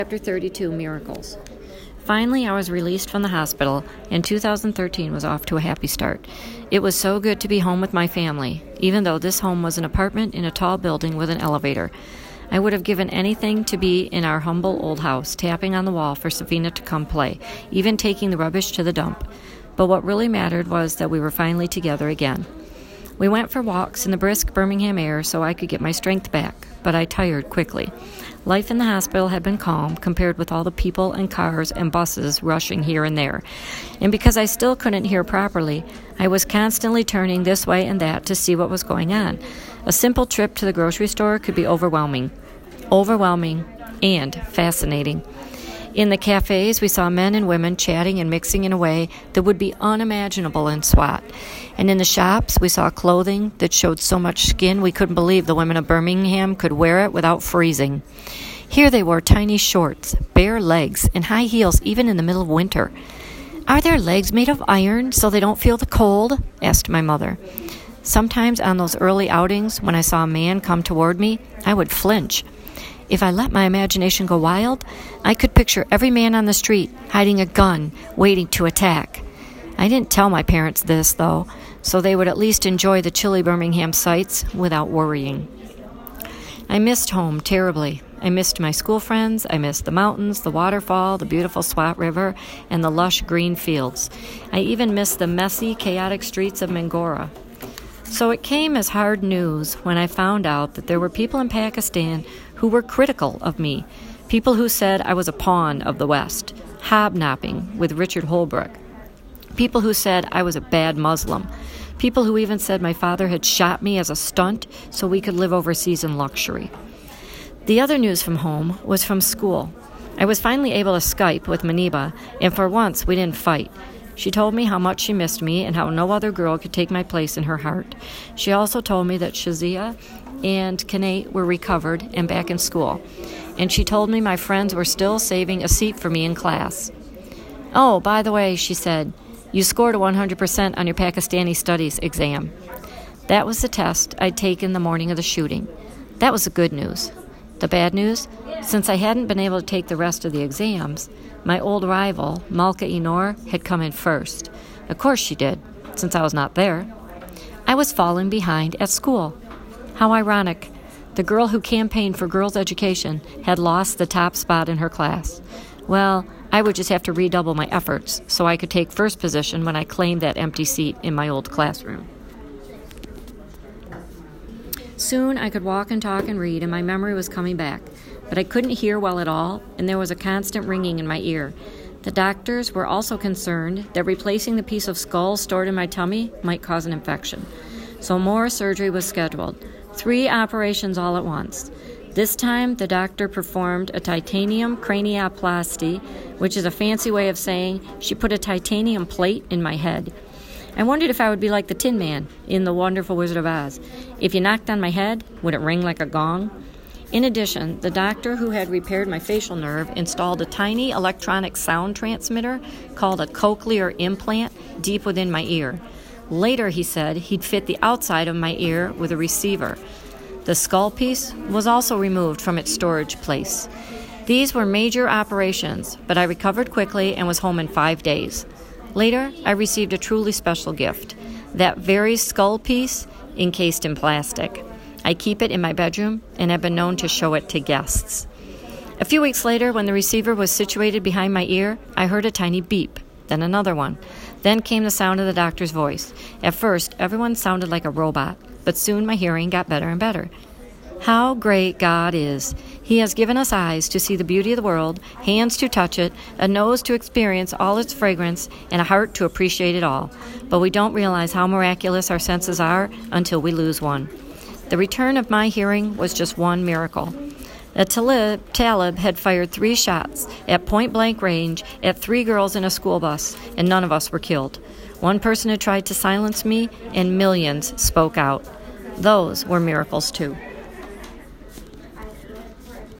Chapter 32, Miracles. Finally, I was released from the hospital, and 2013 was off to a happy start. It was so good to be home with my family, even though this home was an apartment in a tall building with an elevator. I would have given anything to be in our humble old house, tapping on the wall for Safina to come play, even taking the rubbish to the dump. But what really mattered was that we were finally together again. We went for walks in the brisk Birmingham air so I could get my strength back, but I tired quickly. Life in the hospital had been calm compared with all the people and cars and buses rushing here and there. And because I still couldn't hear properly, I was constantly turning this way and that to see what was going on. A simple trip to the grocery store could be overwhelming and fascinating. In the cafes, we saw men and women chatting and mixing in a way that would be unimaginable in SWAT. And in the shops, we saw clothing that showed so much skin we couldn't believe the women of Birmingham could wear it without freezing. Here they wore tiny shorts, bare legs, and high heels even in the middle of winter. "Are their legs made of iron so they don't feel the cold?" asked my mother. Sometimes on those early outings, when I saw a man come toward me, I would flinch. If I let my imagination go wild, I could picture every man on the street hiding a gun, waiting to attack. I didn't tell my parents this, though, so they would at least enjoy the chilly Birmingham sights without worrying. I missed home terribly. I missed my school friends. I missed the mountains, the waterfall, the beautiful Swat River, and the lush green fields. I even missed the messy, chaotic streets of Mangora. So it came as hard news when I found out that there were people in Pakistan who were critical of me, people who said I was a pawn of the West, hobnobbing with Richard Holbrooke, people who said I was a bad Muslim, people who even said my father had shot me as a stunt so we could live overseas in luxury. The other news from home was from school. I was finally able to Skype with Maniba, and for once we didn't fight. She told me how much she missed me and how no other girl could take my place in her heart. She also told me that Shazia and Kanate were recovered and back in school. And she told me my friends were still saving a seat for me in class. "Oh, by the way," she said, "you scored a 100% on your Pakistani studies exam." That was the test I'd taken the morning of the shooting. That was the good news. The bad news? Since I hadn't been able to take the rest of the exams, my old rival, Malka Enor, had come in first. Of course she did, since I was not there. I was falling behind at school. How ironic. The girl who campaigned for girls' education had lost the top spot in her class. Well, I would just have to redouble my efforts so I could take first position when I claimed that empty seat in my old classroom. Soon I could walk and talk and read, and my memory was coming back. But I couldn't hear well at all, and there was a constant ringing in my ear. The doctors were also concerned that replacing the piece of skull stored in my tummy might cause an infection. So more surgery was scheduled. 3 operations all at once. This time, the doctor performed a titanium cranioplasty, which is a fancy way of saying she put a titanium plate in my head. I wondered if I would be like the Tin Man in The Wonderful Wizard of Oz. If you knocked on my head, would it ring like a gong? In addition, the doctor who had repaired my facial nerve installed a tiny electronic sound transmitter called a cochlear implant deep within my ear. Later, he said, he'd fit the outside of my ear with a receiver. The skull piece was also removed from its storage place. These were major operations, but I recovered quickly and was home in 5 days. Later, I received a truly special gift, that very skull piece encased in plastic. I keep it in my bedroom and have been known to show it to guests. A few weeks later, when the receiver was situated behind my ear, I heard a tiny beep, then another one. Then came the sound of the doctor's voice. At first, everyone sounded like a robot, but soon my hearing got better and better. How great God is. He has given us eyes to see the beauty of the world, hands to touch it, a nose to experience all its fragrance, and a heart to appreciate it all. But we don't realize how miraculous our senses are until we lose one. The return of my hearing was just one miracle. The Talib had fired 3 shots at point-blank range at 3 girls in a school bus, and none of us were killed. One person had tried to silence me, and millions spoke out. Those were miracles, too.